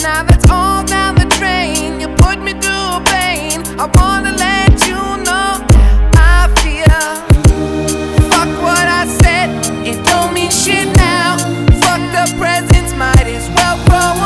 now that's all down the drain. You put me through pain. I want